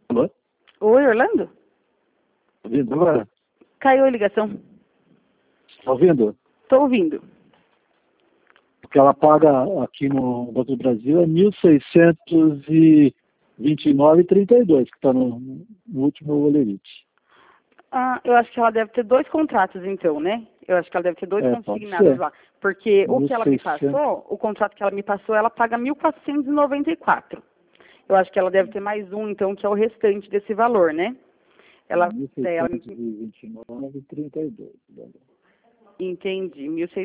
Alô? Oi, Orlando? Tá ouvindo agora? Caiu a ligação. Tá ouvindo? Tô ouvindo. Porque ela paga aqui no Banco do Brasil é 1.629,32, que está no último olerite. Ah, eu acho que ela deve ter dois contratos, então, né? Eu acho que ela deve ter dois Pode consignados ser. lá. Porque o que ela me 1.600. passou, o contrato que ela me passou, ela paga 1.494. Eu acho que ela deve ter mais um, então, que é o restante desse valor, né? Ela 1.629,32. entendi.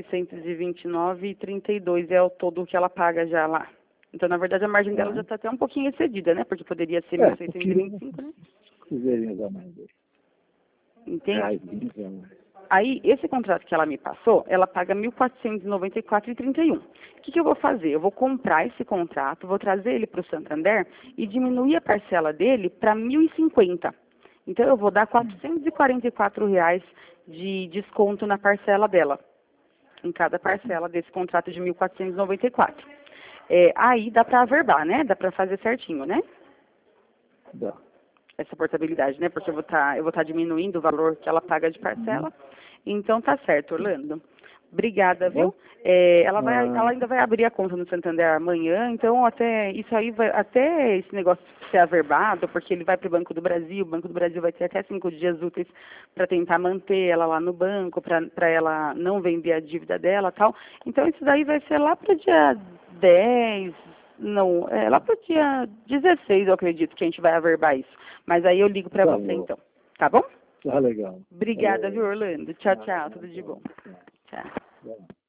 1.629,32 é o todo que ela paga já lá. Então, na verdade, a margem dela já está até um pouquinho excedida, né? Porque poderia ser 1.625, né? Cruzeirinhos a mais. Entende? Reaisinhos a mais. Aí, esse contrato que ela me passou, ela paga 1.494,31. O que eu vou fazer? Eu vou comprar esse contrato, vou trazer ele para o Santander e diminuir a parcela dele para 1.050. Então, eu vou dar R$ 444 de desconto na parcela dela, em cada parcela desse contrato de 1.494. Aí dá para averbar, né? Dá para fazer certinho, né? Dá. Essa portabilidade, né? Porque eu vou estar diminuindo o valor que ela paga de parcela. Então tá certo, Orlando. Obrigada, viu? Ela ainda vai abrir a conta no Santander amanhã, então até esse negócio ser averbado, porque ele vai para o Banco do Brasil vai ter até 5 dias úteis para tentar manter ela lá no banco, para ela não vender a dívida dela e tal. Então isso daí vai ser lá para o dia 10, não, lá para o dia 16, eu acredito que a gente vai averbar isso. Mas aí eu ligo para você então, tá bom? Tá legal. Obrigada, viu, Orlando? Tchau, tchau, tudo de bom. Tchau.